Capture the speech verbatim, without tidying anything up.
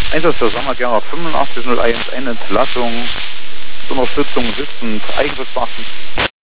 Einsatz für Sommergänger fünfundachtzig null eins, eine Entlassung, zur Unterstützung sitzend, Eigenschutz beachten.